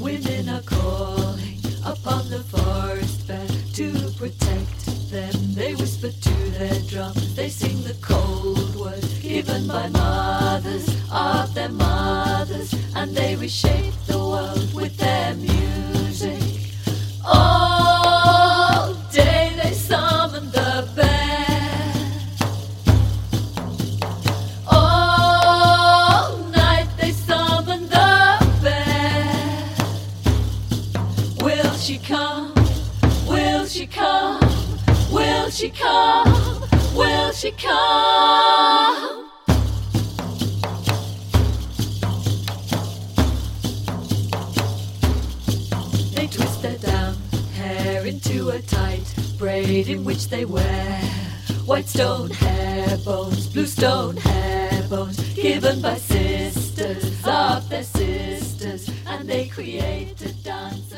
Women are calling upon the forest bear to protect them. They whisper to their drum, they sing the cold words given by mothers of their mothers, and they reshape the world with their music. All day they summon the bear. All night they summon the bear. Will she come? Will she come? Will she come? Will she come? They twist their down hair into a tight braid in which they wear white stone hair bones, blue stone hair bones, given by sisters of their sisters, and they create a dance